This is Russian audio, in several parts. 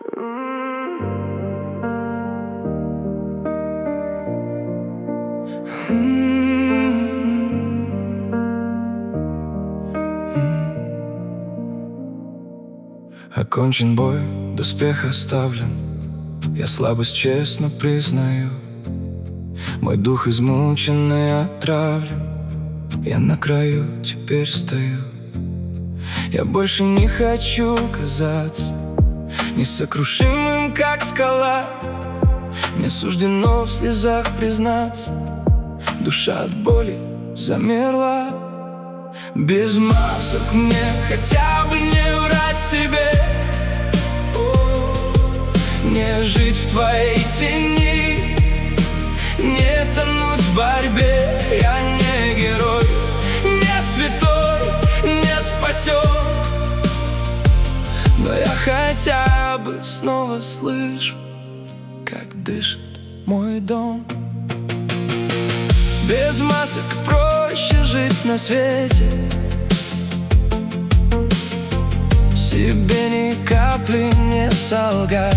Окончен бой, доспех оставлен, я слабость честно признаю. Мой дух измучен и отравлен, я на краю теперь стою. Я больше не хочу казаться несокрушимым, как скала. Мне суждено в слезах признаться, душа от боли замерла. Без масок мне хотя бы не врать себе, не жить в твоей тени, не тонуть в борьбе. Я не герой, не святой, не спасен, но я хотя бы снова слышу, как дышит мой дом. Без масок проще жить на свете, себе ни капли не солгать,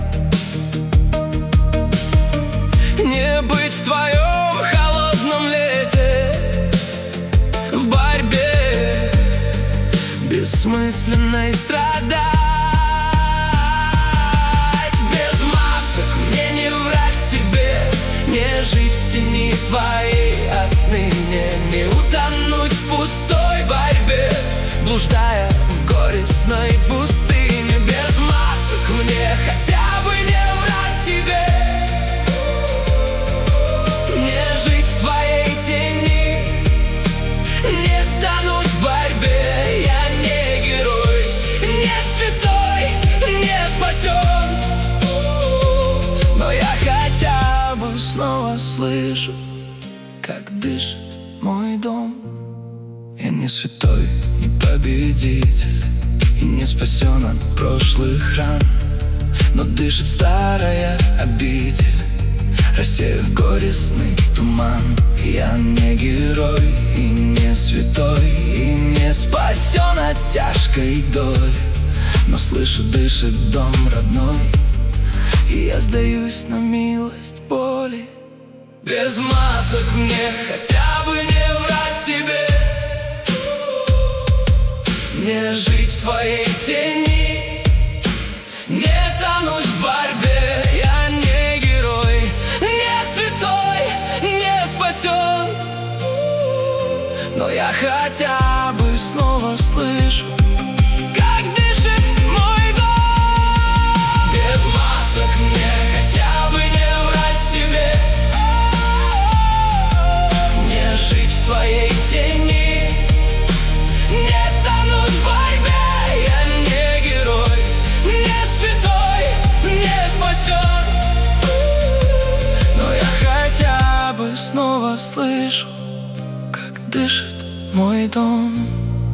не быть в твоем холодном лете, в борьбе бессмысленной страдать. Без масок мне не врать себе, не жить в тени твоей отныне, не утонуть в пустой борьбе, блуждая в горестной пустыне. Без масок мне хотя бы не врать себе, не жить в твоей тени, не тонуть в борьбе. Я не герой, не святой, не спасен, но я хотя бы снова слышу, как дышит мой дом. Я не святой, не победитель и не спасен от прошлых ран, но дышит старая обитель, рассеяв горестный туман. Я не герой и не святой, и не спасен от тяжкой доли, но слышу, дышит дом родной, и я сдаюсь на милость боли. Без масок мне хотя бы не врать себе, не жить в твоей тени, не тонуть в борьбе. Я не герой, не святой, не спасен, но я хотя бы снова слышу, как дышит мой дом. Без масок мне хотя бы не врать себе, не жить в твоей тени, не тонуть в борьбе. Я не герой, не святой, не спасен, но я хотя бы снова слышу, как дышит мой дом.